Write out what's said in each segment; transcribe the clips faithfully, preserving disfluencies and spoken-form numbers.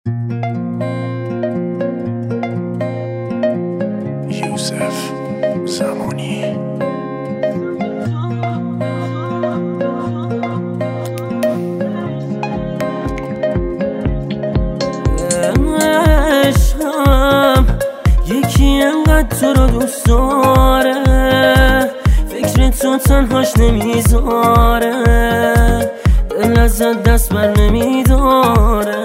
یوسف زمانی. عشقم یکی انقدر تو رو دوست داره، فکر تو تنهاش نمیذاره، دل ازت دست بر نمیداره.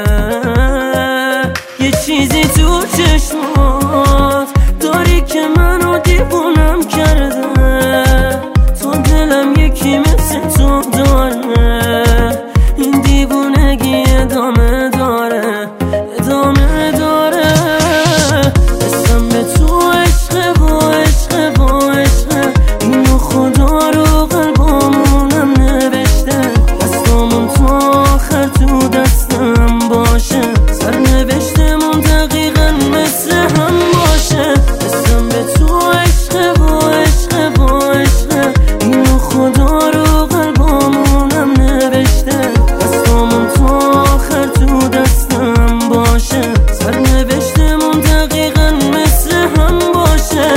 یه چیزی تو چشمات داری که منو دیوونم کرده، تو دلم یکی مثل تو داره، این دیوونگی ادامه داره ادامه داره. اسم به تو عشقه و عشقه و عشقه، اینو خدا رو قلبامونم نوشته، دستامون تا آخر تو دستم باشه، سرنوشتمون دقیقا مثل هم باشه. اسم به تو عشقه و عشقه و عشقه، اینو خدا رو قلبامونم نوشته، دستامون تا آخر تو دستم باشه، سرنوشتمون دقیقا مثل هم باشه.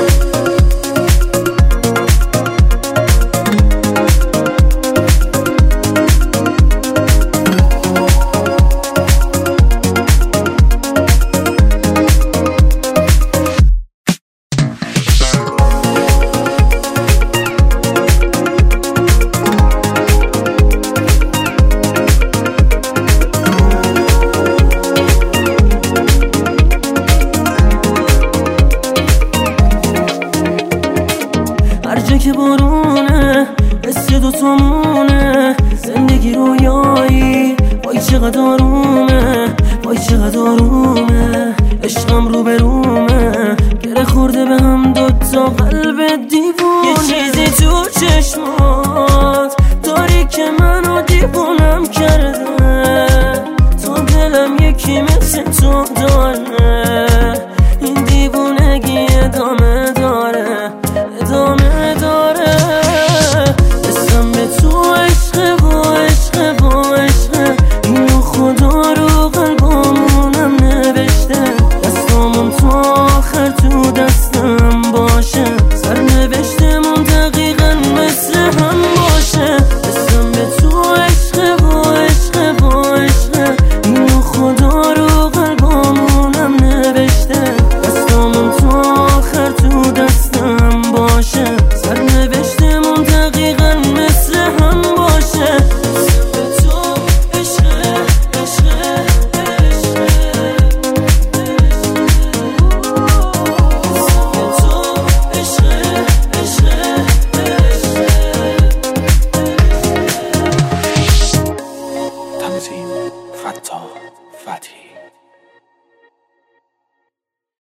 هرجا که بارونه مثل دوتامونه، زندگی رویایی وای چقدر آرومه، وای چقدر آرومه، عشقم رو به رومه، گره خورده به هم دوتا قلب دیوونه. یه چیزی تو چشمات داری که منو دیوونم کرده، تو دلم یکی مثل تو داره، این دیوونگی ادامه داره ادامه داره. اسم به تو عشقه و عشقه و عشقه، اینو خدا رو قلبامونم نوشته، دستامون تا آخر تو دستم باشه، سرنوشتمون دقیقا مثل هم باشه. اسم به تو عشقه و عشقه و عشقه، اینو خدا رو قلبامونم نوشته، دستامون تا آخر تو دستم باشه، سرنوشتمون دقیقا مثل هم باشه. اسم به تو عشقه عشقه عشقه، اسم به تو عشقه عشقه عشقه. تنظیم فتاح فتحی.